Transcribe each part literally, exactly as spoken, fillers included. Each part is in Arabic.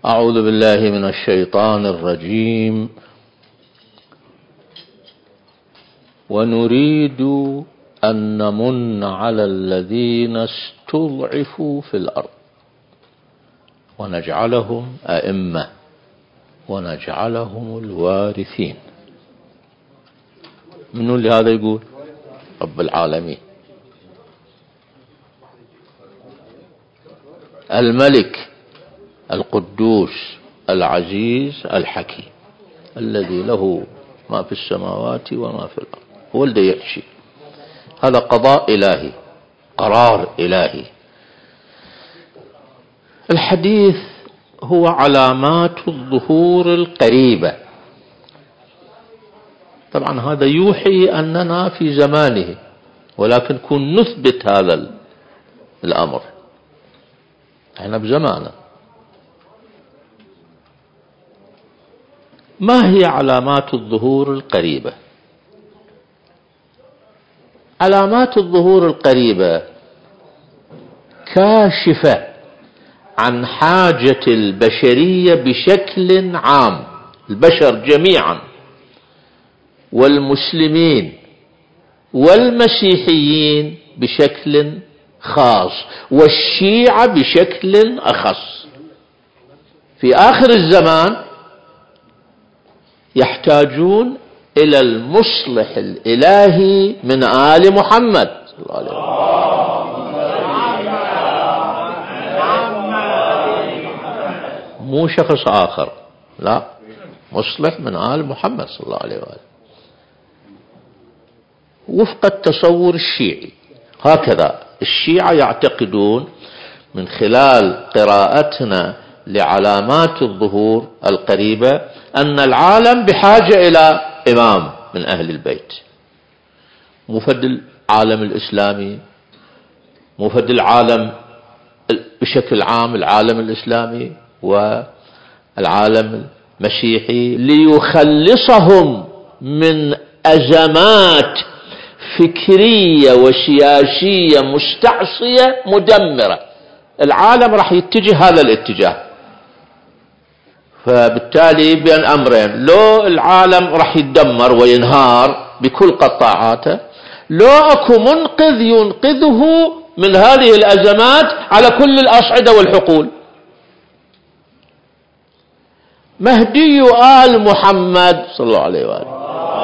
أعوذ بالله من الشيطان الرجيم. ونريد أن نمن على الذين استضعفوا في الأرض ونجعلهم أئمة ونجعلهم الوارثين. منو اللي هذا يقول؟ رب العالمين، الملك القدوس العزيز الحكيم الذي له ما في السماوات وما في الأرض، هو اللي يحشي. هذا قضاء إلهي، قرار إلهي. الحديث هو علامات الظهور القريبة. طبعا هذا يوحي أننا في زمانه، ولكن كن نثبت هذا الأمر. احنا بزمانه. ما هي علامات الظهور القريبة؟ علامات الظهور القريبة كاشفة عن حاجة البشرية بشكل عام، البشر جميعا والمسلمين والمسيحيين بشكل خاص والشيعة بشكل أخص. في آخر الزمان يحتاجون إلى المصلح الإلهي من آل محمد صلى الله عليه وسلم، مو شخص آخر، لا، مصلح من آل محمد صلى الله عليه وسلم وفق التصور الشيعي. هكذا الشيعة يعتقدون من خلال قراءتنا لعلامات الظهور القريبة أن العالم بحاجة إلى إمام من أهل البيت، مفد العالم الإسلامي، مفد العالم بشكل عام، العالم الإسلامي والعالم المسيحي، ليخلصهم من أزمات فكرية وسياسية مستعصية مدمرة. العالم راح يتجه هذا الاتجاه. فبالتالي بين أمرين: لو العالم راح يتدمر وينهار بكل قطاعاته، لو أكو منقذ ينقذه من هذه الأزمات على كل الأصعدة والحقول. مهدي آل محمد صلى الله عليه وآله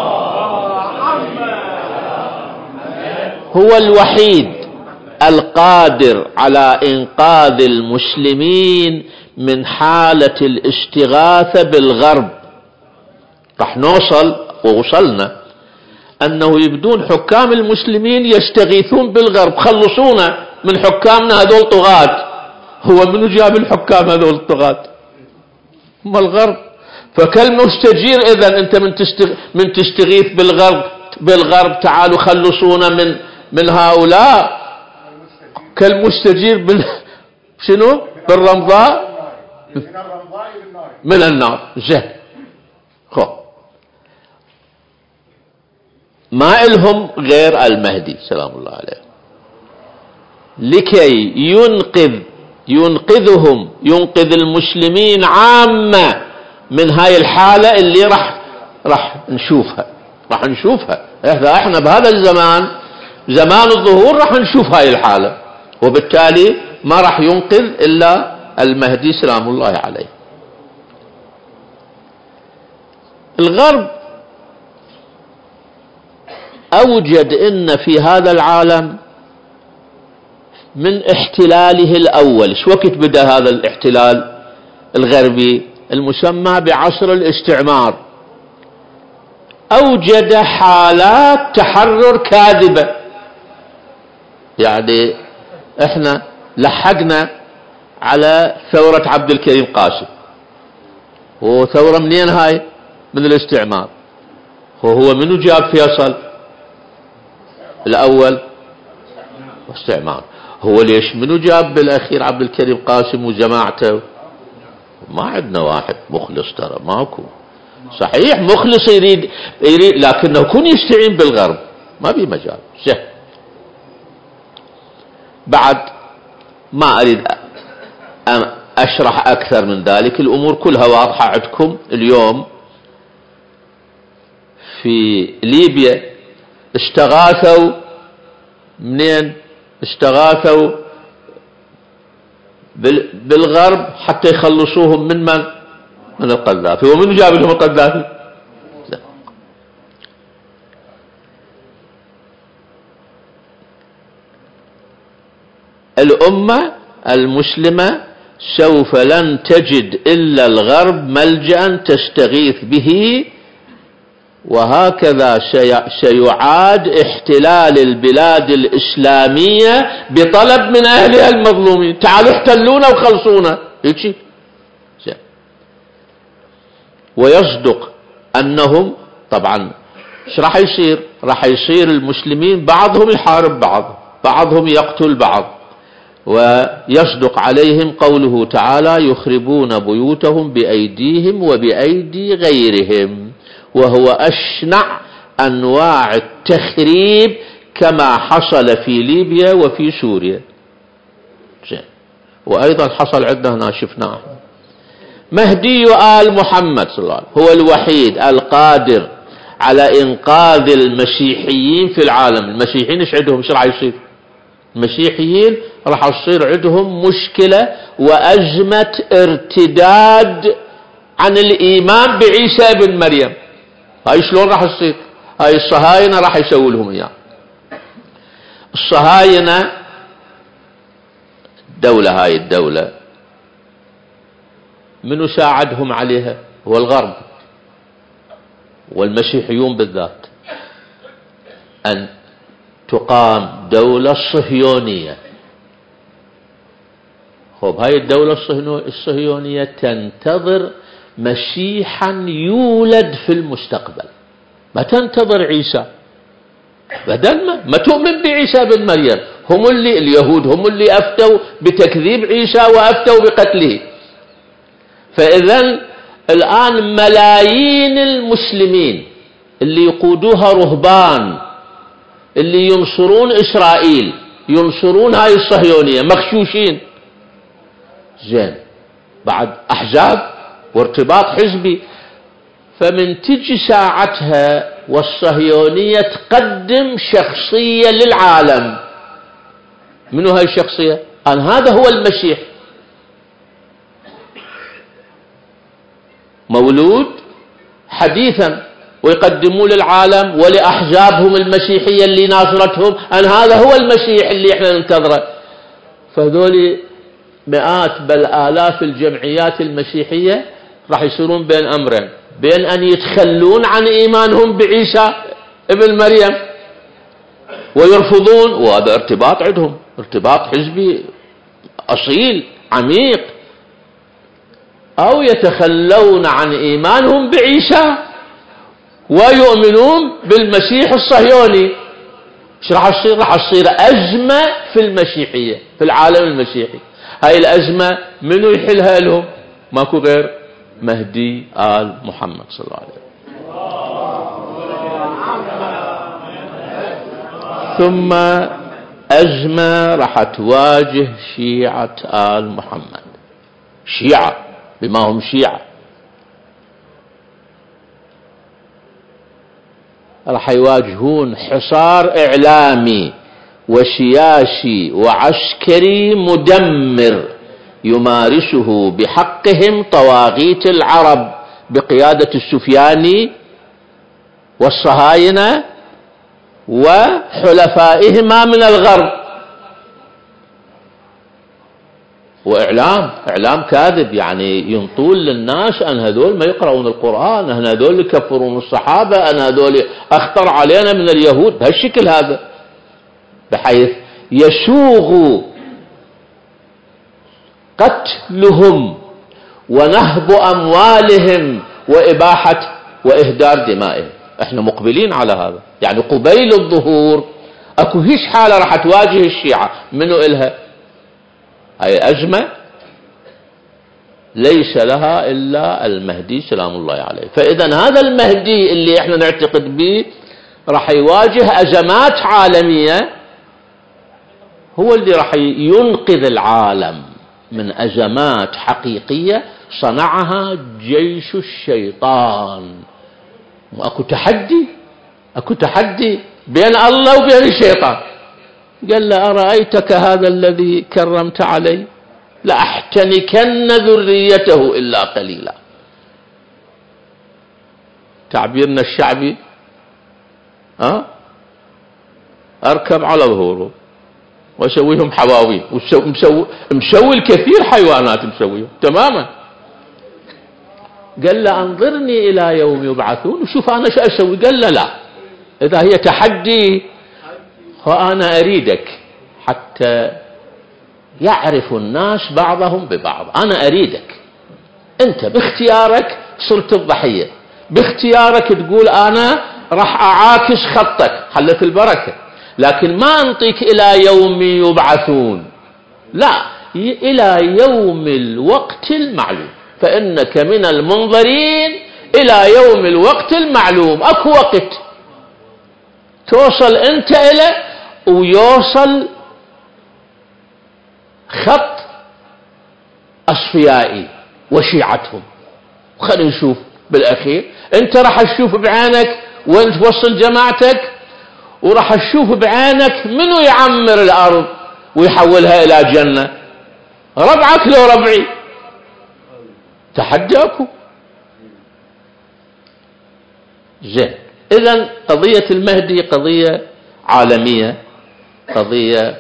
هو الوحيد القادر على إنقاذ المسلمين من حالة الاستغاثة بالغرب. رح نوصل ووصلنا أنه يبدون حكام المسلمين يستغيثون بالغرب: خلصونا من حكامنا هذول طغاة. هو منو جاب الحكام هذول الطغاة؟ هم الغرب. فكالمستجير إذن أنت من تستغ... من تستغيث بالغرب بالغرب تعالوا خلصونا من من هؤلاء، كالمستجير بال شنو بالرمضاء من النار. زين، خو ما إلهم غير المهدي سلام الله عليه لكي ينقذ ينقذهم ينقذ المسلمين عامة من هاي الحالة اللي راح راح نشوفها راح نشوفها احنا بهذا الزمان، زمان الظهور، راح نشوف هاي الحالة. وبالتالي ما راح ينقذ إلا المهدي سلام الله عليه. الغرب أوجد أن في هذا العالم من احتلاله الأول، شو وقت بدأ هذا الاحتلال الغربي المسمى بعصر الاستعمار؟ أوجد حالات تحرر كاذبة. يعني احنا لحقنا على ثورة عبد الكريم قاسم، وثورة منين هاي؟ من الاستعمار. وهو منو جاب فيصل الأول؟ استعمار. هو ليش منو جاب بالأخير عبد الكريم قاسم وجماعته؟ ما عندنا واحد مخلص، ترى ماكو. صحيح مخلص يريد يريد لكنه يكون يستعين بالغرب، ما بي مجال. زين، بعد ما أريد أشرح أكثر من ذلك، الأمور كلها واضحة عندكم اليوم. في ليبيا استغاثوا منين؟ استغاثوا بالغرب حتى يخلصوهم من من؟ من القذافي. ومن جاب لهم القذافي؟ الأمة المسلمة سوف لن تجد إلا الغرب ملجأ تستغيث به، وهكذا سيعاد احتلال البلاد الإسلامية بطلب من أهلها المظلومين، تعالوا احتلونا وخلصونا هيك. ويصدق أنهم طبعا ايش راح يصير؟ راح يصير المسلمين بعضهم يحارب بعض، بعضهم يقتل بعض. ويصدق عليهم قوله تعالى: يخربون بيوتهم بأيديهم وبأيدي غيرهم، وهو أشنع أنواع التخريب كما حصل في ليبيا وفي سوريا. وأيضا حصل عندنا هنا شفناه. مهدي آل محمد صلى الله عليه وسلم هو الوحيد القادر على إنقاذ المسيحيين في العالم. المسيحيين ايش عندهم؟ ايش راح يصير؟ المسيحيين راح تصير عندهم مشكلة وأزمة ارتداد عن الإيمان بعيسى بن مريم. هاي شلون راح تصير؟ هاي الصهاينة راح يسوي لهم إياه. الصهاينة دولة، هاي الدولة منو ساعدهم عليها؟ هو الغرب والمسيحيون بالذات، أن تقام دولة صهيونية. خب هاي الدولة الصهيونية تنتظر مسيحا يولد في المستقبل، ما تنتظر عيسى. بدل ما, ما تؤمن بعيسى بن مريم، هم اللي اليهود هم اللي أفتوا بتكذيب عيسى وأفتوا بقتله. فإذا الآن ملايين المسلمين اللي يقودوها رهبان اللي ينصرون إسرائيل، ينصرون هاي الصهيونية، مغشوشين. زين، بعد أحزاب وارتباط حزبي. فمن تجي ساعتها والصهيونية تقدم شخصية للعالم. منو هاي الشخصية؟ أن هذا هو المسيح، مولود حديثا، ويقدموا للعالم ولأحزابهم المسيحية اللي ناصرتهم أن هذا هو المسيح اللي احنا ننتظره. فذول مئات بل آلاف الجمعيات المسيحية راح يصيرون بين أمرين: بين أن يتخلون عن إيمانهم بعيسى ابن مريم ويرفضون، وهذا ارتباط عندهم، ارتباط حزبي أصيل عميق، أو يتخلون عن إيمانهم بعيسى ويؤمنون بالمسيح الصهيوني. ايش راح تصير؟ راح تصير أزمة في المسيحية، في العالم المسيحي. هاي الأزمة منو يحلها لهم؟ ماكو غير مهدي آل محمد صلى الله عليه وسلم. ثم أزمة راح تواجه شيعة آل محمد، شيعة بما هم شيعة، راح يواجهون حصار إعلامي وسياسي وعسكري مدمر يمارسه بحقهم طواغيت العرب بقيادة السفياني والصهاينة وحلفائهما من الغرب. وإعلام إعلام كاذب، يعني ينطون للناس أن هذول ما يقرؤون القرآن، أن هذول يكفرون الصحابة، أن هذول أخطر علينا من اليهود، بهالشكل هذا، بحيث يسوغ قتلهم ونهب أموالهم وإباحة وإهدار دمائهم. احنا مقبلين على هذا، يعني قبيل الظهور اكو هيش حالة راح تواجه الشيعة. منو إلها هاي أزمة ليس لها إلا المهدي سلام الله عليه. فإذا هذا المهدي اللي احنا نعتقد به راح يواجه أزمات عالمية، هو اللي راح ينقذ العالم من أزمات حقيقية صنعها جيش الشيطان. وأكو تحدي، أكو تحدي بين الله وبين الشيطان. قال له أرأيتك هذا الذي كرمت علي لأحتنكن ذريته إلا قليلا. تعبيرنا الشعبي أه؟ أركب على ظهوره وأسويهم حواوي، ومسوي مسوي الكثير حيوانات مسويهم تماما. قال له أنظرني إلى يوم يبعثون وشوف أنا شو أسوي. قال له لا، إذا هي تحدي فأنا أريدك حتى يعرف الناس بعضهم ببعض. أنا أريدك أنت باختيارك صرت الضحية، باختيارك تقول أنا راح أعاكس خطك، حلت البركة. لكن ما أنطيك إلى يوم يبعثون، لا، إلى يوم الوقت المعلوم، فإنك من المنظرين إلى يوم الوقت المعلوم. أكو وقت توصل أنت إليه ويوصل خط أصفيائي وشيعتهم. خلينا نشوف بالأخير. أنت راح تشوف بعينك وين توصل جماعتك، وراح تشوف بعينك منو يعمر الأرض ويحولها إلى جنة، ربعك لو ربعي. تحدي أكو. زين، إذن قضية المهدي قضية عالمية، قضية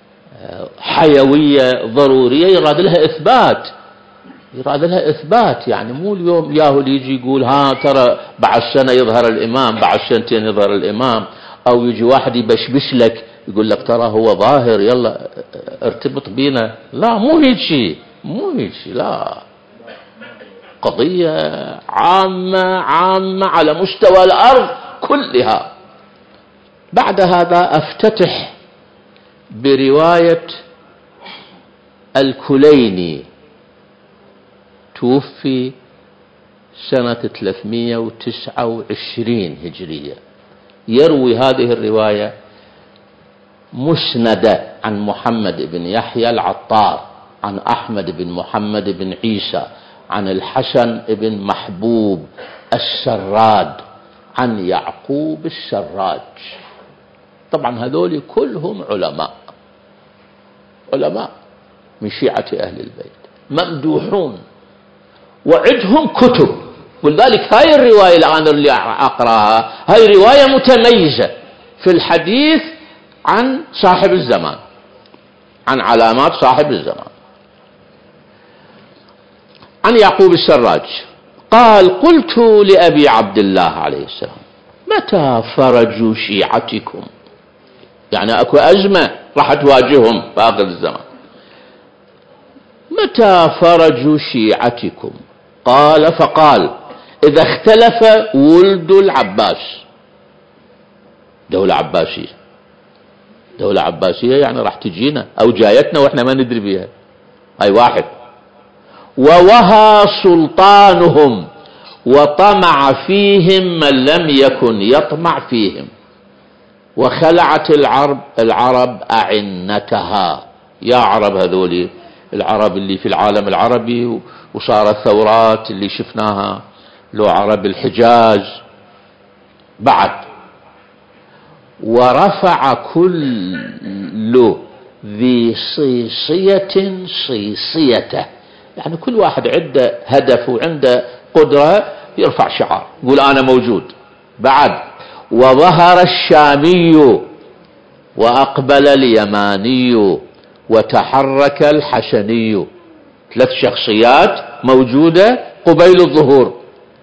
حيوية ضرورية، يراد لها إثبات، يراد لها إثبات. يعني مو اليوم ياهو يجي يقول ها ترى بعد سنة يظهر الإمام، بعد سنتين يظهر الإمام، أو يجي واحد يبشبش لك يقول لك ترى هو ظاهر يلا ارتبط بينا. لا، مو هيك شيء، مو هيك شيء، لا، قضية عامة عامة على مستوى الأرض كلها. بعد هذا أفتتح برواية الكليني، توفي سنة ثلاثمئة وتسعة وعشرين هجرية. يروي هذه الرواية مسندة عن محمد بن يحيى العطار، عن أحمد بن محمد بن عيسى، عن الحسن بن محبوب السراد، عن يعقوب السراج. طبعا هذول كلهم علماء، علماء من شيعة أهل البيت ممدوحون، وعندهم كتب. ولذلك هاي الرواية الآن اللي أقرأها هاي رواية متميزة في الحديث عن صاحب الزمان، عن علامات صاحب الزمان. عن يعقوب السراج قال: قلت لأبي عبد الله عليه السلام: متى فرج شيعتكم؟ يعني أكو أزمة راح تواجههم في آخر الزمان. متى فرج شيعتكم؟ قال فقال: إذا اختلف ولد العباس. دولة عباسية، دولة عباسية يعني راح تجينا أو جايتنا وإحنا ما ندري بها. هاي واحد. ووهى سلطانهم وطمع فيهم من لم يكن يطمع فيهم، وخلعت العرب العرب أعنتها. يا عرب هذولي العرب اللي في العالم العربي وصارت ثورات اللي شفناها، لو عرب الحجاز بعد. ورفع كل ذي صيصية صيصيته، يعني كل واحد عنده هدف وعنده قدرة يرفع شعار يقول أنا موجود. بعد وظهر الشامي وأقبل اليماني وتحرك الحسني. ثلاث شخصيات موجودة قبيل الظهور.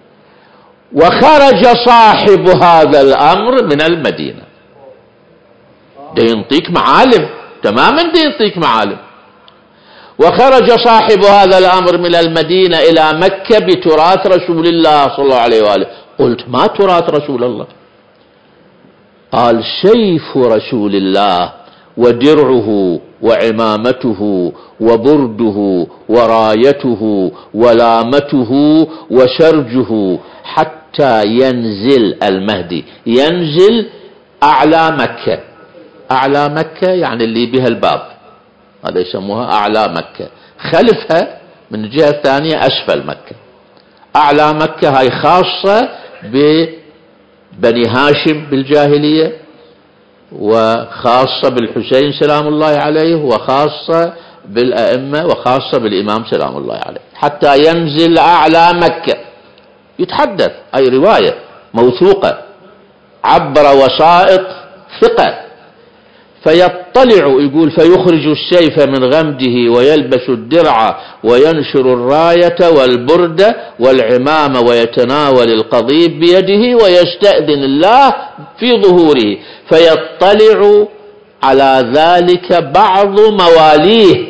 وخرج صاحب هذا الأمر من المدينة. ده ينطيك معالم تماما، ده ينطيك معالم. وخرج صاحب هذا الأمر من المدينة إلى مكة بتراث رسول الله صلى الله عليه وآله. قلت: ما تراث رسول الله؟ قال: سيف رسول الله ودرعه وعمامته وبرده ورايته ولامته وسرجه حتى ينزل المهدي. ينزل أعلى مكة. أعلى مكة يعني اللي بها الباب، هذا يسموها أعلى مكة. خلفها من الجهة الثانية أسفل مكة. أعلى مكة هاي خاصة ببني هاشم بالجاهلية، وخاصة بالحسين سلام الله عليه، وخاصة بالأئمة، وخاصة بالإمام سلام الله عليه، حتى ينزل أعلى مكة. يتحدث، أي رواية موثوقة عبر وسائط ثقة. فيطلع، يقول فيخرج السيف من غمده ويلبس الدرع وينشر الراية والبردة والعمامة ويتناول القضيب بيده ويستأذن الله في ظهوره. فيطلع على ذلك بعض مواليه،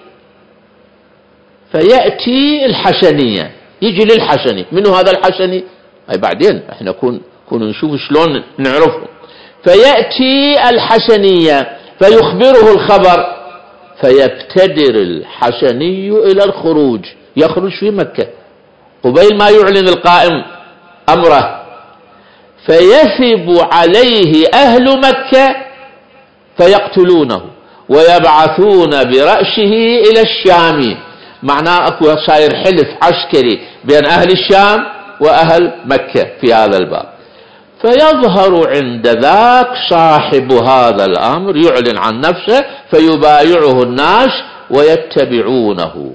فيأتي الحسنية، يجي للحسني. منو هذا الحسني؟ أي بعدين احنا كون كون نشوف شلون نعرفه. فيأتي الحسنية فيخبره الخبر، فيبتدر الحسني إلى الخروج، يخرج في مكة قبيل ما يعلن القائم أمره. فيثب عليه أهل مكة فيقتلونه ويبعثون برأسه إلى الشام. معناه أكو صاير حلف عسكري بين أهل الشام وأهل مكة في هذا الباب. فيظهر عند ذاك صاحب هذا الأمر يعلن عن نفسه، فيبايعه الناس ويتبعونه.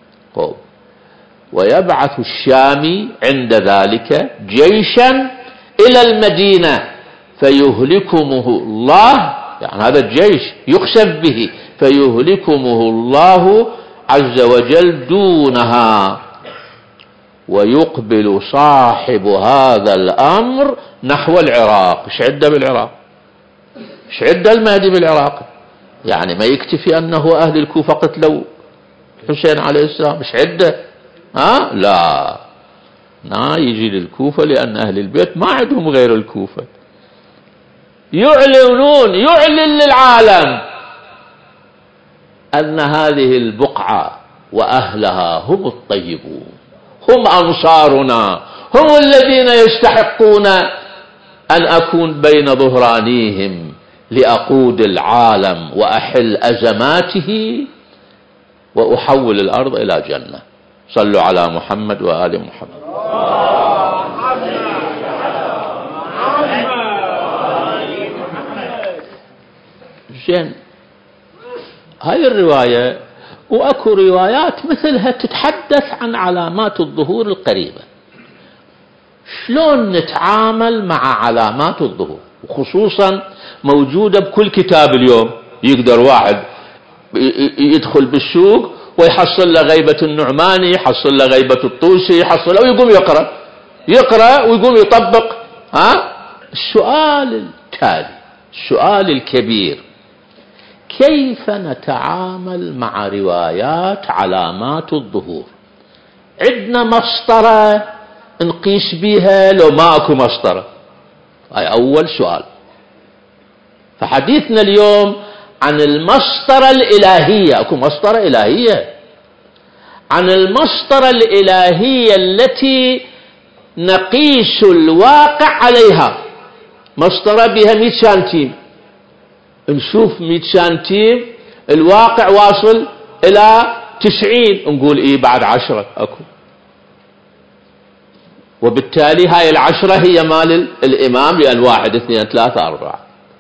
ويبعث الشامي عند ذلك جيشا إلى المدينة فيهلكمه الله، يعني هذا الجيش يخسف به، فيهلكمه الله عز وجل دونها. ويقبل صاحب هذا الأمر نحو العراق. ايش عنده بالعراق؟ ايش عنده المهدي بالعراق؟ يعني ما يكتفي أنه أهل الكوفة قتلوا حسين عليه السلام، ايش عنده؟ ها؟ لا، لا يجي للكوفة لأن أهل البيت ما عندهم غير الكوفة. يعلنون، يعلن للعالم أن هذه البقعة وأهلها هم الطيبون، هم أنصارنا، هم الذين يستحقون أن أكون بين ظهرانيهم لأقود العالم وأحل أزماته وأحول الأرض إلى جنة. صلوا على محمد وآل محمد. زين، هاي الرواية وأكو روايات مثلها تتحدث عن علامات الظهور القريبة. شلون نتعامل مع علامات الظهور؟ وخصوصا موجودة بكل كتاب اليوم. يقدر واحد يدخل بالسوق ويحصل له غيبة النعماني، يحصل له غيبة الطوسي، يحصل له ويقوم يقرأ يقرأ ويقوم يطبق. ها؟ السؤال التالي، السؤال الكبير: كيف نتعامل مع روايات علامات الظهور؟ عندنا مسطرة نقيس بها لو ما اكو مسطرة؟ هاي اول سؤال. فحديثنا اليوم عن المسطرة الإلهية. اكو مسطرة إلهية، عن المسطرة الإلهية التي نقيس الواقع عليها. مسطرة بها مئة سنتيم، نشوف مئة سنتيم الواقع واصل إلى تسعين، نقول إيه بعد عشرة أكو. وبالتالي هاي العشرة هي مال الإمام، لأن واحد اثنين ثلاثة أربعة.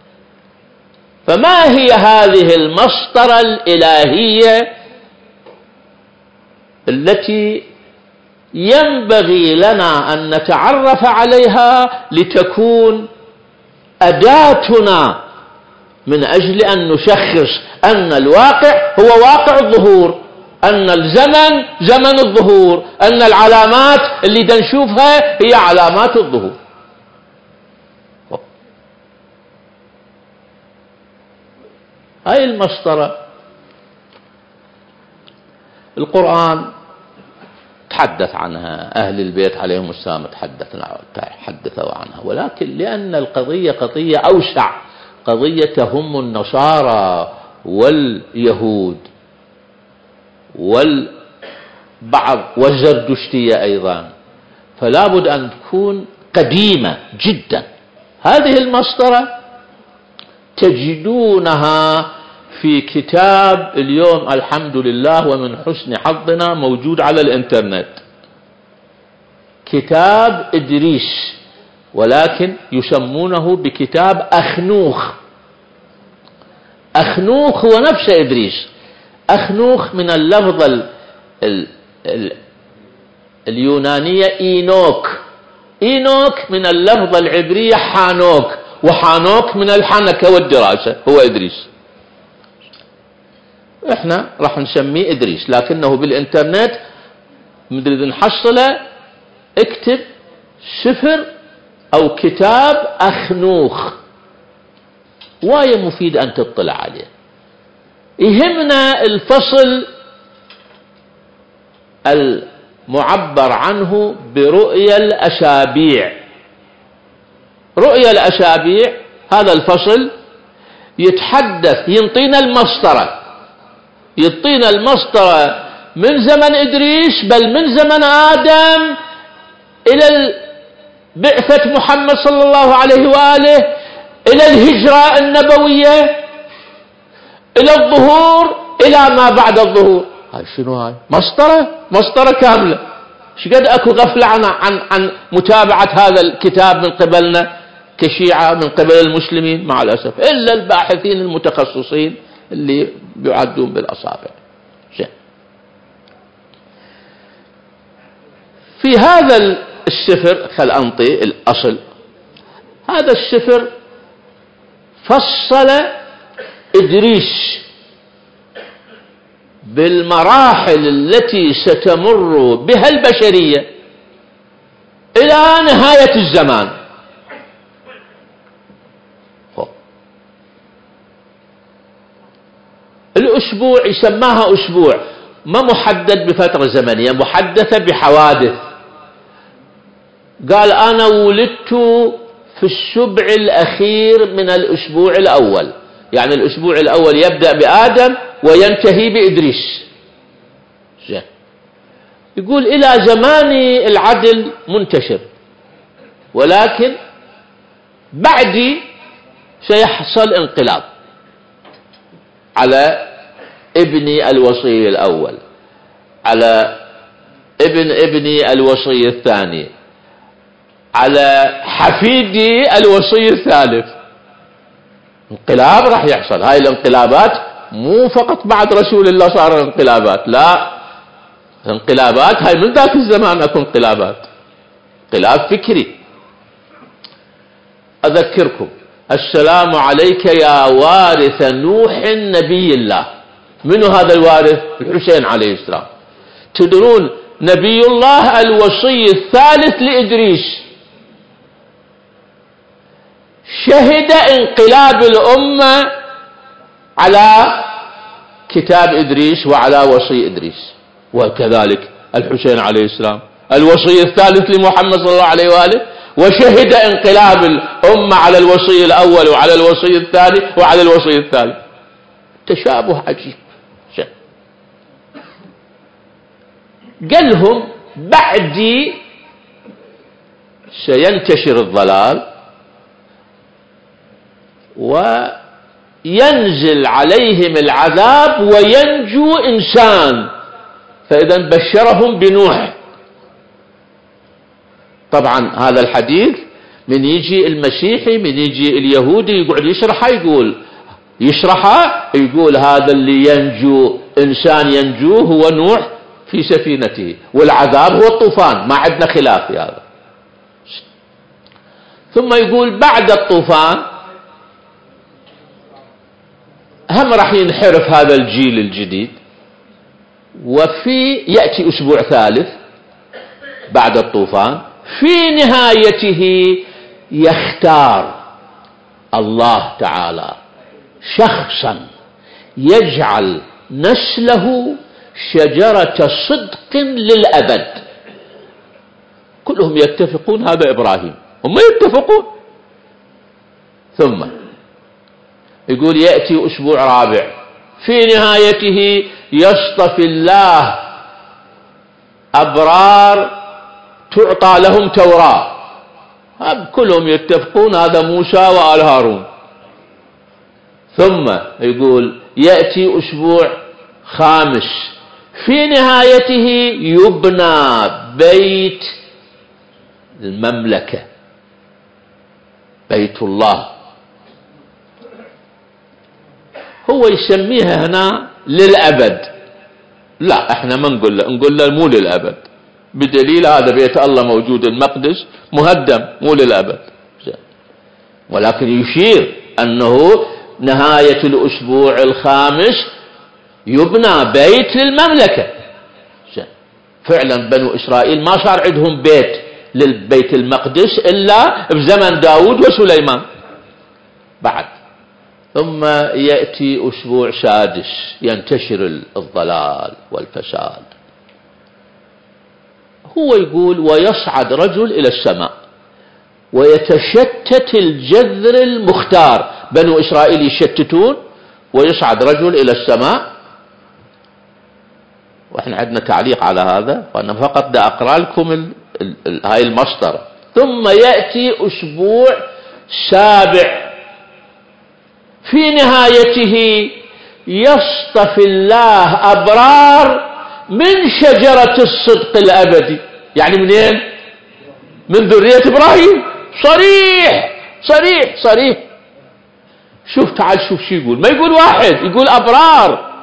فما هي هذه المسطرة الإلهية التي ينبغي لنا أن نتعرف عليها لتكون أداتنا من أجل أن نشخص أن الواقع هو واقع الظهور، أن الزمن زمن الظهور، أن العلامات اللي نشوفها هي علامات الظهور؟ هاي المسطرة القرآن تحدث عنها، أهل البيت عليهم السلام تحدثوا عنها، ولكن لأن القضية قضية أوسع، قضية تهم النصارى واليهود والبعض والزردشتية أيضا، فلا بد أن تكون قديمة جدا. هذه المسطرة تجدونها في كتاب اليوم الحمد لله ومن حسن حظنا موجود على الانترنت، كتاب إدريس، ولكن يسمونه بكتاب أخنوخ. أخنوخ هو نفس إدريس. أخنوخ من اللفظة ال ال ال اليونانية إينوك، إينوك من اللفظة العبرية حانوك، وحانوك من الحنكة والدراسة، هو إدريس. احنا راح نسميه إدريس، لكنه بالإنترنت مدري إذا نحصله اكتب سفر أو كتاب أخنوخ، وايد مفيد أن تطلع عليه. يهمنا الفصل المعبر عنه برؤيا الأسابيع. رؤيا الأسابيع هذا الفصل يتحدث، ينطينا المسطرة، يعطينا المسطرة من زمن إدريس، بل من زمن آدم إلى بعثة محمد صلى الله عليه وآله، إلى الهجرة النبوية، إلى الظهور، إلى ما بعد الظهور. هاي شنو هاي؟ مسطرة، مسطرة كاملة. شقد أكو غفلة عن, عن, عن متابعة هذا الكتاب من قبلنا كشيعة، من قبل المسلمين مع الأسف، إلا الباحثين المتخصصين اللي يعدون بالأصابع. في هذا السفر، خل أنطي الأصل، هذا السفر فصل إدريس بالمراحل التي ستمر بها البشرية إلى نهاية الزمان. الأسبوع يسماها أسبوع، ما محدد بفترة زمنية، محدثة بحوادث. قال أنا ولدت في السبع الأخير من الأسبوع الأول، يعني الأسبوع الأول يبدأ بآدم وينتهي بإدريس. يقول إلى زمان العدل منتشر، ولكن بعدي سيحصل انقلاب على ابني الوصي الأول، على ابن ابني الوصي الثاني، على حفيدي الوصي الثالث. انقلاب راح يحصل. هاي الانقلابات مو فقط بعد رسول الله صار انقلابات، لا، انقلابات هاي من ذاك الزمان اكو انقلابات، انقلاب فكري. اذكركم، السلام عليك يا وارث نوح نبي الله. منو هذا الوارث؟ الحسين عليه السلام. تدرون نبي الله الوصي الثالث لإدريس شهد انقلاب الأمة على كتاب إدريس وعلى وصي إدريس، وكذلك الحسين عليه السلام الوصي الثالث لمحمد صلى الله عليه وآله، وشهد انقلاب الأمة على الوصي الأول وعلى الوصي الثاني وعلى الوصي الثالث. تشابه عجيب. قال لهم بعدي سينتشر الضلال وينزل عليهم العذاب وينجو إنسان، فإذا بشرهم بنوح. طبعا هذا الحديث من يجي المسيحي، من يجي اليهودي يقعد يشرحه، يقول يشرحه يقول هذا اللي ينجو إنسان ينجوه هو نوح في سفينته، والعذاب هو الطوفان، ما عندنا خلاف في هذا. ثم يقول بعد الطوفان هم راح ينحرف هذا الجيل الجديد، وفي يأتي أسبوع ثالث بعد الطوفان، في نهايته يختار الله تعالى شخصا يجعل نسله شجرة صدق للأبد. كلهم يتفقون هذا إبراهيم، هم يتفقون. ثم يقول يأتي أسبوع رابع، في نهايته يصطفي الله أبرار تعطى لهم توراة، كلهم يتفقون هذا موسى وآل هارون. ثم يقول يأتي أسبوع خامس، في نهايته يبنى بيت المملكة، بيت الله. هو يسميها هنا للأبد، لا احنا ما نقول له، نقول له مو للأبد، بدليل هذا بيت الله موجود المقدس مهدم مو للأبد، ولكن يشير أنه نهاية الأسبوع الخامس يبنى بيت للمملكة. فعلا بنو إسرائيل ما صار عندهم بيت للبيت المقدس إلا بزمن داود وسليمان بعد. ثم يأتي أسبوع سادس ينتشر الضلال والفساد. هو يقول ويصعد رجل إلى السماء ويتشتت الجذر المختار. بنو إسرائيل يشتتون ويصعد رجل إلى السماء. وإحنا عندنا تعليق على هذا، وأنا فقط دا أقرأ لكم ال ال ال هاي المسطرة. ثم يأتي أسبوع سابع، في نهايته يصطفي الله أبرار من شجرة الصدق الأبدي. يعني منين؟ من ذرية إبراهيم. صريح صريح صريح. شوف تعال شوف شو يقول، ما يقول واحد، يقول أبرار.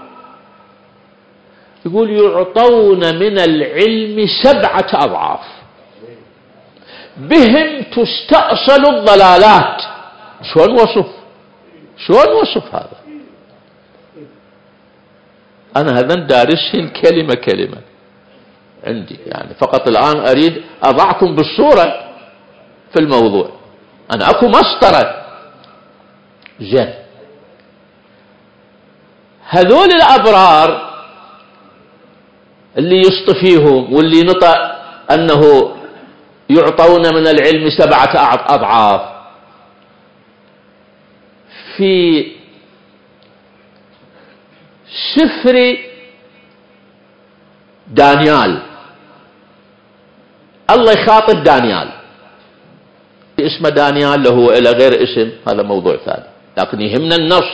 يقول يعطون من العلم سبعة أضعاف، بهم تستأصل الضلالات. شلون وصف شلون وصف هذا؟ أنا هذا دارسهن كلمة كلمة عندي، يعني فقط الآن أريد أضعكم بالصورة في الموضوع. أنا أكو مسطرة. زين، هذول الأبرار اللي يصطفيهم واللي نطق أنه يعطون من العلم سبعة أضعاف، في سفر دانيال الله يخاطب دانيال، اسمه دانيال له إلى غير اسم، هذا موضوع ثاني، لكن يهمنا النص.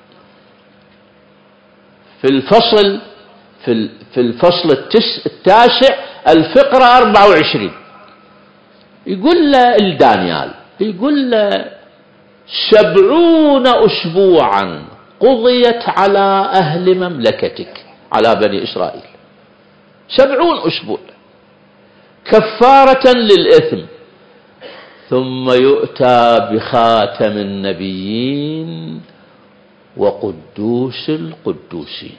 في الفصل في في الفصل التس التاسع الفقرة أربعة وعشرين يقول له الدانيال، يقول له سبعون أسبوعا قضيت على أهل مملكتك، على بني إسرائيل، سبعون أسبوع كفارة للإثم، ثم يؤتى بخاتم النبيين وقدوس القدوسين.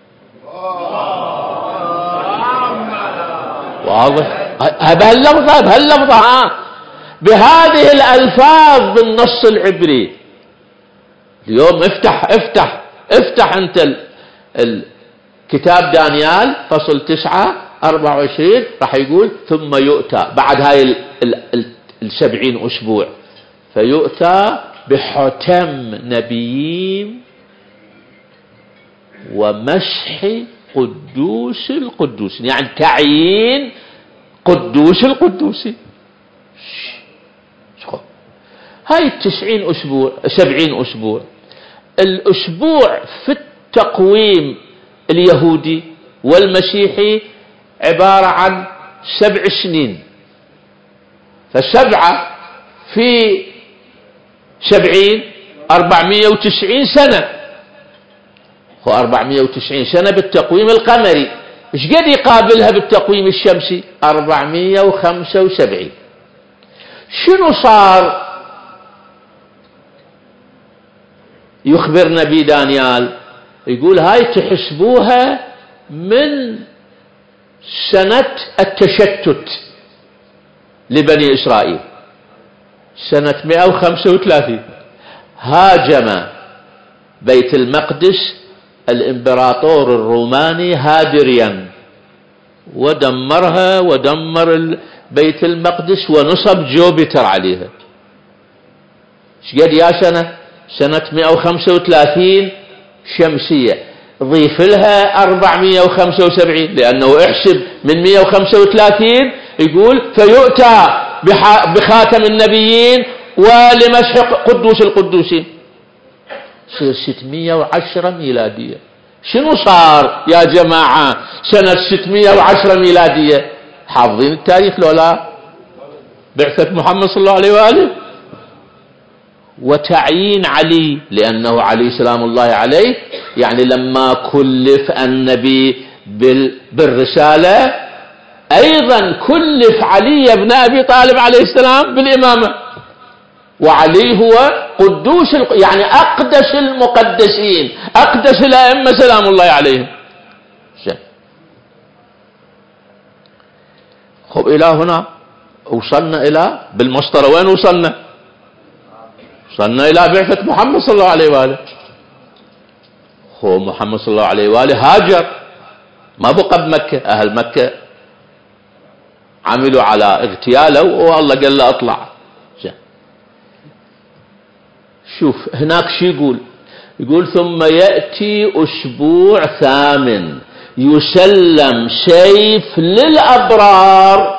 واضح؟ بهاللفظة بهاللفظة ها بهذه الألفاظ بالنص العبري. اليوم افتح افتح افتح انت ال ال كتاب دانيال فصل تسعة أربعة وعشرين راح يقول ثم يؤتى بعد هاي ال ال ال السبعين أسبوع، فيؤتى بحتم نبيين ومسح قدوس القدوسين، يعني تعيين قدوس القدوسين. هاي التسعين أسبوع سبعين أسبوع. الأسبوع في التقويم اليهودي والمسيحي عبارة عن سبع سنين، فسبعة في سبعين أربعمائة وتسعين سنة، هو أربعمائة وتسعين سنة بالتقويم القمري. إيش قد يقابلها بالتقويم الشمسي؟ أربعمائة وخمسة وسبعين. شنو صار؟ يخبرنا به دانيال، يقول هاي تحسبوها من سنة التشتت لبني إسرائيل، سنة مئة وخمسة وثلاثين هاجم بيت المقدس الإمبراطور الروماني هادريان ودمرها ودمر بيت المقدس ونصب جوبيتر عليها. ايش قد يا سنة؟ سنة مئة وخمسة وثلاثين شمسية، ضيف لها أربعمائة وخمسة وسبعين، لأنه احسب من مئة وخمسة وثلاثين يقول فيؤتى بخاتم النبيين ولمسح قدوس القدوسين. تصير ستمائة وعشرة ميلادية. شنو صار يا جماعة سنة ستمائة وعشرة ميلادية؟ حافظين التاريخ لو لا؟ بعثة محمد صلى الله عليه وآله وتعيين علي، لأنه علي سلام الله عليه يعني لما كلف النبي بالرسالة أيضا كلف علي بن أبي طالب عليه السلام بالإمامة، وعلي هو قدوس يعني أقدس المقدسين، أقدس الأئمة سلام الله عليهم. خب إلى هنا وصلنا إلى بالمسطرة. وين وصلنا؟ وصلنا إلى بعثة محمد صلى الله عليه وآله. هو محمد صلى الله عليه وآله هاجر، ما بقى بمكة. أهل مكة عملوا على اغتياله والله قال له اطلع. شوف هناك شو يقول؟ يقول ثم يأتي أسبوع ثامن يسلم سيف للأبرار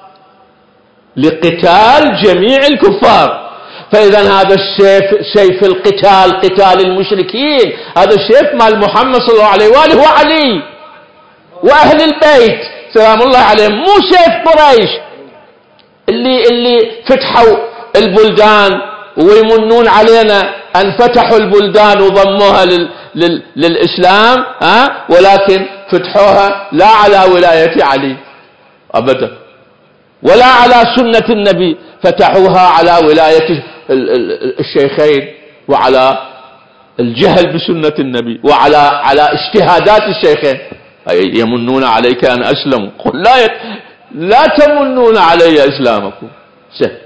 لقتال جميع الكفار. فإذا هذا السيف سيف القتال، قتال المشركين، هذا السيف مال محمد صلى الله عليه وآله وعلي وأهل البيت سلام الله عليهم، مو سيف قريش اللي اللي فتحوا البلدان ويمنون علينا أن فتحوا البلدان وضموها لل لل للإسلام، ها، ولكن فتحوها لا على ولاية علي أبدا ولا على سنة النبي، فتحوها على ولاية الشيخين وعلى الجهل بسنة النبي وعلى على اجتهادات الشيخين. يمنون عليك أن أسلموا، قل لا يت... لا تمنون علي إسلامكم. سهل.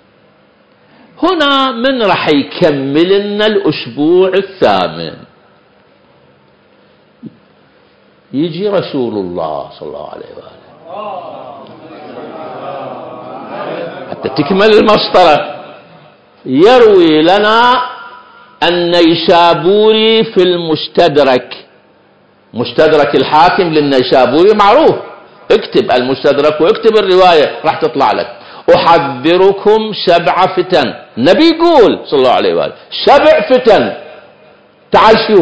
هنا من راح يكمل لنا الأسبوع الثامن؟ يجي رسول الله صلى الله عليه وآله حتى تكمل المسطرة. يروي لنا النيسابوري في المستدرك، مستدرك الحاكم للنيسابوري معروف، اكتب المستدرك واكتب الرواية راح تطلع لك. أحذركم سبع فتن، النبي يقول صلى الله عليه وآله سبع فتن، تعال شوف.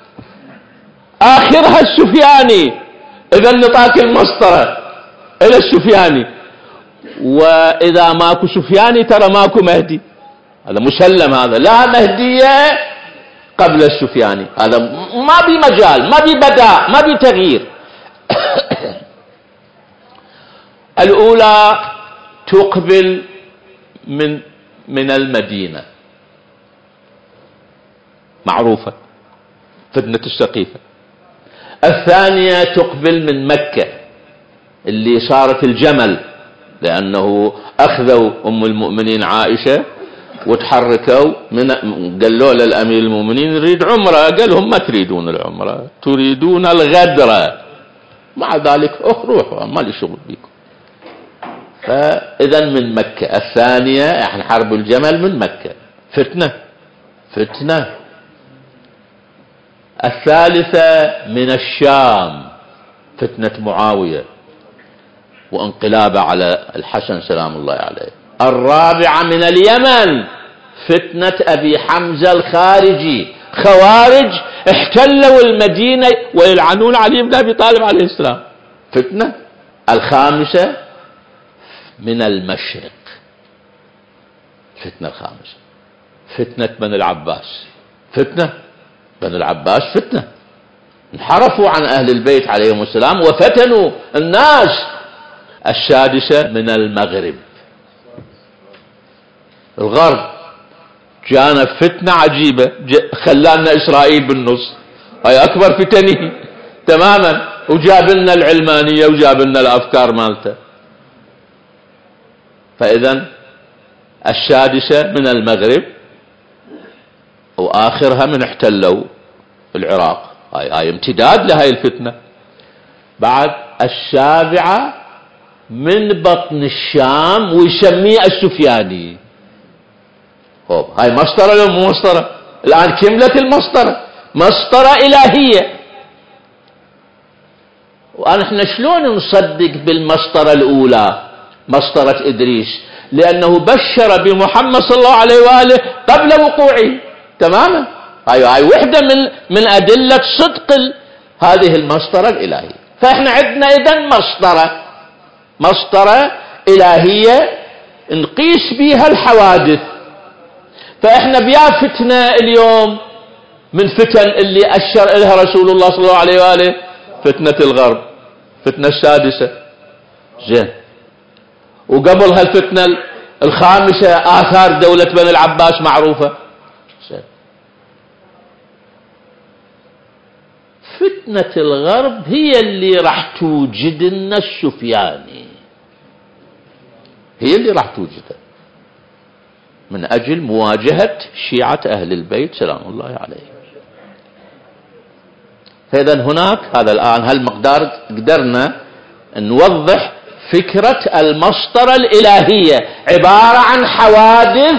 آخرها السفياني، إذا نطاك المسطرة إلى السفياني، وإذا ماكو سفياني ترى ماكو مهدي، هذا مسلم، هذا لا مهدية قبل السفياني، هذا ما بي مجال، ما بي بداء، ما بي تغيير. الأولى تقبل من من المدينة، معروفة، فتنة السقيفة. الثانية تقبل من مكة اللي صارت الجمل، لأنه أخذوا أم المؤمنين عائشة وتحركوا من قالوا للأمير المؤمنين نريد عمرة، قال لهم ما تريدون العمرة، تريدون الغدرة، مع ذلك روحوا ما لي شغل بيكم. فإذا من مكة. الثانية احنا حرب الجمل من مكة، فتنة فتنة. الثالثة من الشام، فتنة معاوية وانقلابه على الحسن سلام الله عليه. الرابعة من اليمن، فتنة أبي حمزة الخارجي، خوارج احتلوا المدينة ويلعنون علي بن أبي طالب عليه السلام، فتنة. الخامسة من المشرق، فتنة الخامسة فتنة بني العباس، فتنة بني العباس، فتنة انحرفوا عن أهل البيت عليهم السلام وفتنوا الناس. السادسة من المغرب، الغرب، جانا فتنة عجيبة خلانا إسرائيل بالنص، هاي أكبر فتنه تماما، وجاب لنا العلمانية وجاب لنا الأفكار مالته. فإذا السادسة من المغرب، وآخرها من احتلوا العراق، هاي هاي امتداد لهاي الفتنة. بعد السابعة من بطن الشام ويسميه السفياني. هوب هاي مسطرة لو مو مسطرة؟ الآن كملت المسطرة، مسطرة إلهية. ونحن شلون نصدق بالمسطرة الأولى مسطرة إدريس؟ لأنه بشر بمحمد صلى الله عليه وآله قبل وقوعه تماما، هاي هاي وحدة من من أدلة صدق هذه المسطرة الإلهية. فإحنا عندنا إذن مسطرة مسطرة إلهية نقيس بها الحوادث. فإحنا بيا فتنة اليوم من فتن اللي أشر إلها رسول الله صلى الله عليه وآله، فتنة الغرب، فتنة السادسة، زين. وقبلها الفتنة الخامسة آثار دولة بني العباس معروفة، زين. فتنة الغرب هي اللي راح توجد لنا السفياني، هي اللي راح توجدها من أجل مواجهة شيعة أهل البيت سلام الله عليهم. فإذا هناك هذا الآن هالمقدار قدرنا نوضح فكرة المسطرة الإلهية، عبارة عن حوادث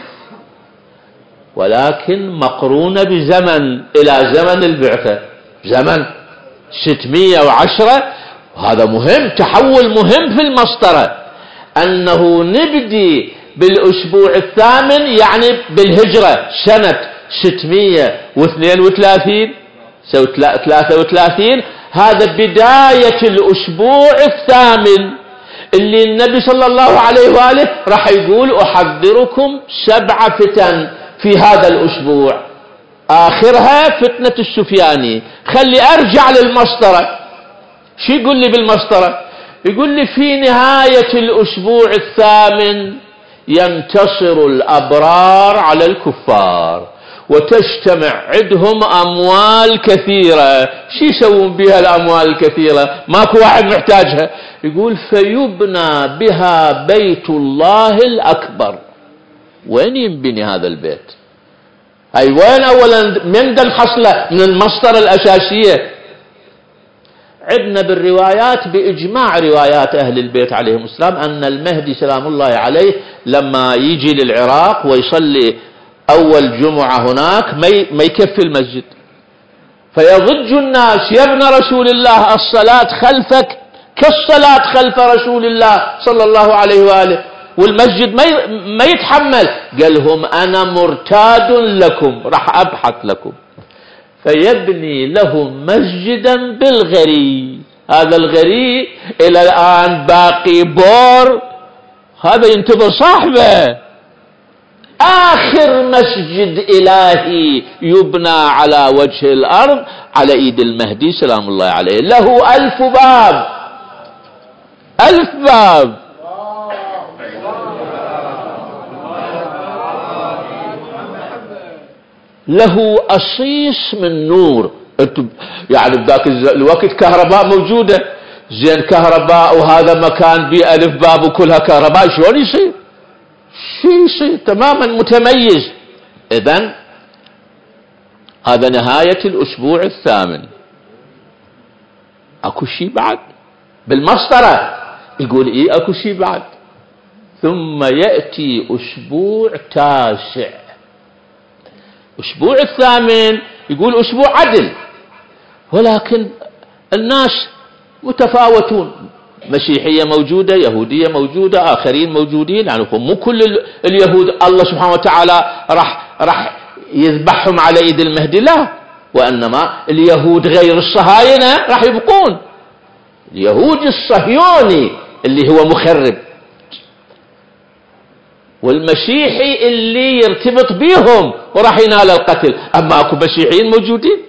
ولكن مقرونة بزمن، إلى زمن البعثة، زمن ستمائة وعشرة. وهذا مهم، تحول مهم في المسطرة، أنه نبدي بالأسبوع الثامن يعني بالهجرة سنة ستمائة واثنين وثلاثين سو ثلاثة وثلاثين، هذا بداية الأسبوع الثامن اللي النبي صلى الله عليه وآله راح يقول أحذركم سبع فتن في هذا الأسبوع، آخرها فتنة السفياني. خلي أرجع للمسطرة، شو يقول لي بالمسطرة؟ يقول لي في نهاية الأسبوع الثامن ينتصر الأبرار على الكفار وتجتمع عندهم أموال كثيرة. شو يسوون بها الأموال الكثيرة؟ ماكو واحد محتاجها. يقول فيبنى بها بيت الله الأكبر. وين ينبني هذا البيت؟ أي وين أولا من تنحصله من المسطرة الأساسية؟ عندنا بالروايات بإجماع روايات أهل البيت عليهم السلام أن المهدي سلام الله عليه لما يجي للعراق ويصلي أول جمعة هناك ما يكفي المسجد، فيضج الناس يا ابن رسول الله الصلاة خلفك كالصلاة خلف رسول الله صلى الله عليه وآله، والمسجد ما يتحمل. قال لهم أنا مرتاد لكم، راح أبحث لكم. فيبني لهم مسجدا بالغري. هذا الغري إلى الآن باقي بور، هذا ينتظر صاحبه. آخر مسجد إلهي يبنى على وجه الأرض على إيد المهدي سلام الله عليه، له ألف باب، ألف باب. له أصيص من نور. يعني بذاك الوقت كهرباء موجودة، زين كهرباء وهذا مكان بيه ألف باب وكلها كهرباء، شلون يصير؟ شو يصير؟ تماما متميز. إذن هذا نهاية الأسبوع الثامن. أكو شيء بعد بالمسطرة؟ يقول إيه أكو شيء بعد. ثم يأتي أسبوع تاسع. أسبوع الثامن يقول أسبوع عدل، ولكن الناس متفاوتون، مسيحية موجودة، يهودية موجودة، آخرين موجودين. يعني مو كل اليهود الله سبحانه وتعالى راح راح يذبحهم على يد المهدي، لا، وإنما اليهود غير الصهاينة راح يبقون. اليهود الصهيوني اللي هو مخرب، والمسيحي اللي يرتبط بيهم وراح ينال القتل. أما أكو مسيحيين موجودين.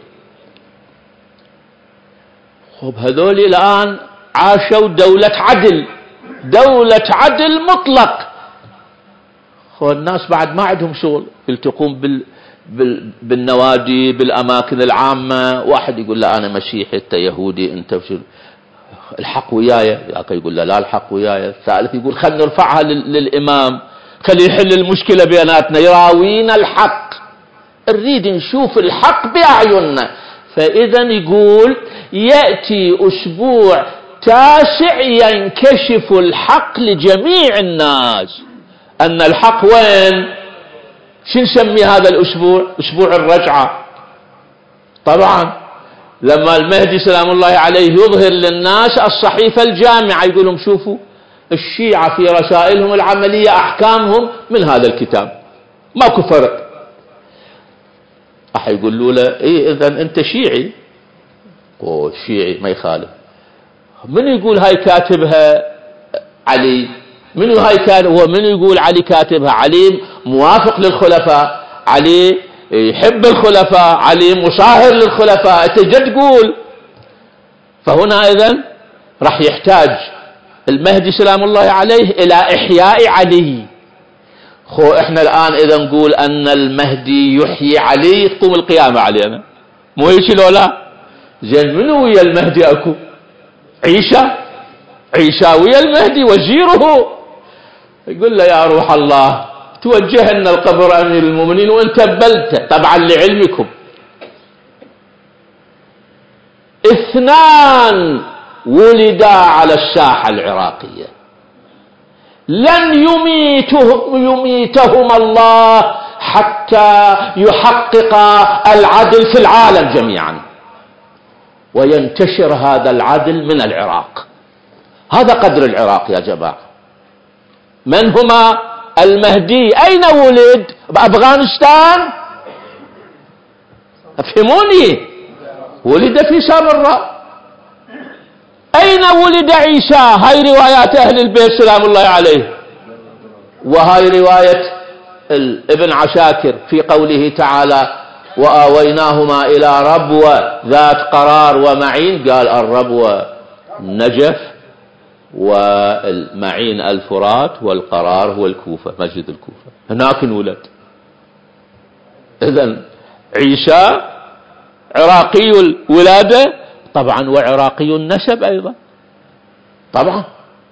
خب هذول الآن عاشوا دولة عدل، دولة عدل مطلق. خب الناس بعد ما عندهم شغل، يلتقون بال بال بالنوادي بالأماكن العامة. واحد يقول لا أنا مسيحي، أنت يهودي، أنت الحق وياي، ذاك يقول لا لا الحق وياي. الثالث يقول خلنا نرفعها للإمام، خلي يحل المشكلة بيناتنا، يراوينا الحق، نريد نشوف الحق بأعيننا. فإذا يقول يأتي أسبوع تاسع ينكشف الحق لجميع الناس. أن الحق وين؟ شو نسمي هذا الأسبوع؟ أسبوع الرجعة. طبعا لما المهدي سلام الله عليه يظهر للناس الصحيفة الجامعة، يقول لهم شوفوا الشيعة في رسائلهم العملية أحكامهم من هذا الكتاب، ماكو فرق. راح يقولوا له ايه اذا انت شيعي. اوه شيعي ما يخالف. من يقول هاي كاتبها علي؟ من هاي كان هو من يقول علي كاتبها؟ علي موافق للخلفاء، علي يحب الخلفاء، علي مصاهر للخلفاء، انت جد تقول. فهنا اذن راح يحتاج المهدي سلام الله عليه الى احياء علي. خو احنا الان اذا نقول ان المهدي يحيي علي تقوم القيامة علينا، مو هيك لو لا؟ زين منو ويا المهدي اكو؟ عيسى، عيسى ويا المهدي وزيره. يقول له يا روح الله توجه لنا القبر امير المؤمنين وانت بلته. طبعا لعلمكم اثنان ولدا على الساحة العراقية لن يميته يميتهما الله حتى يحقق العدل في العالم جميعا وينتشر هذا العدل من العراق. هذا قدر العراق يا جماعة. من هما؟ المهدي أين ولد؟ بأفغانستان. افهموني، ولد في سامراء. أين ولد عيسى؟ هاي روايات أهل البيت سلام الله عليه، وهاي رواية ابن عساكر في قوله تعالى وآويناهما إلى ربوة ذات قرار ومعين. قال الربوة نجف والمعين الفرات والقرار هو الكوفة، مسجد الكوفة، هناك انولد. إذن عيسى عراقي الولادة طبعا وعراقي النسب أيضا، طبعا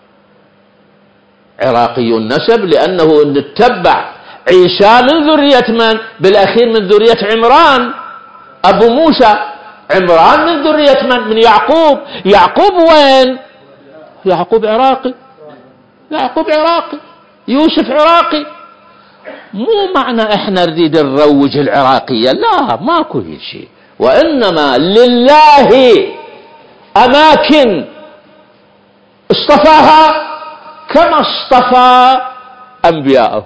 عراقي النسب لأنه نتبع عيسى من ذرية من؟ بالأخير من ذرية عمران أبو موسى. عمران من ذرية من؟ من يعقوب. يعقوب وين؟ يعقوب عراقي، يعقوب عراقي، يوسف عراقي. مو معنى احنا نريد نروج العراقية، لا ماكو شيء، وإنما لله أماكن اصطفاها كما اصطفى أنبياءه.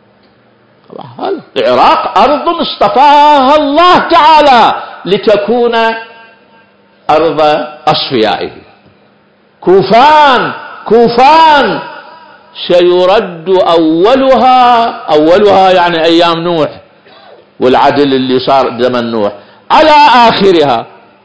العراق أرض اصطفاها الله تعالى لتكون أرض أصفيائه. كوفان، كوفان سيرد أولها، أولها يعني أيام نوح والعدل اللي صار زمن نوح، على آخرها.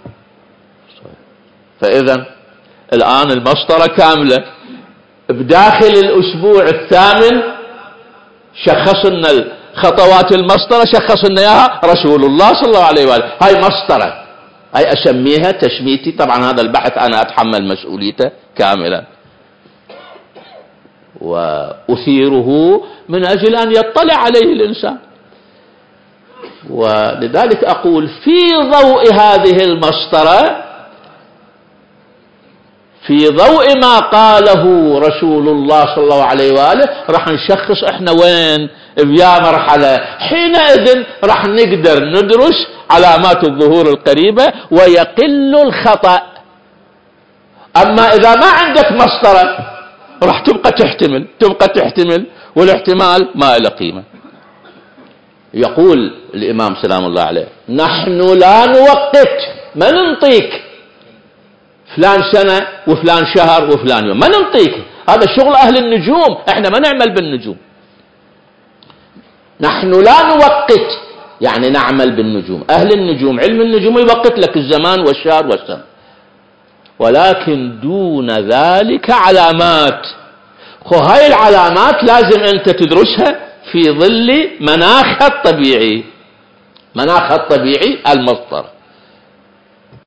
فإذا الآن المسطرة كاملة. بداخل الأسبوع الثامن شخصنا خطوات المسطرة، شخصنا إياها رسول الله صلى الله عليه وآله. هاي مسطرة، هاي أسميها تسميتي، طبعا هذا البحث أنا أتحمل مسؤوليته كاملا وأثيره من أجل أن يطلع عليه الإنسان. ولذلك أقول في ضوء هذه المسطرة، في ضوء ما قاله رسول الله صلى الله عليه وآله، راح نشخص احنا وين بيا مرحلة. حينئذ راح نقدر ندرس علامات الظهور القريبة ويقل الخطأ. أما إذا ما عندك مسطرة راح تبقى تحتمل تبقى تحتمل والاحتمال ما له قيمة. يقول الإمام سلام الله عليه نحن لا نوقت، ما ننطيك فلان سنة وفلان شهر وفلان يوم، ما ننطيك، هذا شغل أهل النجوم، احنا ما نعمل بالنجوم. نحن لا نوقت يعني نعمل بالنجوم. أهل النجوم علم النجوم يوقت لك الزمان والشهر والسنة، ولكن دون ذلك علامات. خو هاي العلامات لازم أنت تدرسها في ظل مناخها الطبيعي، مناخها الطبيعي المسطرة.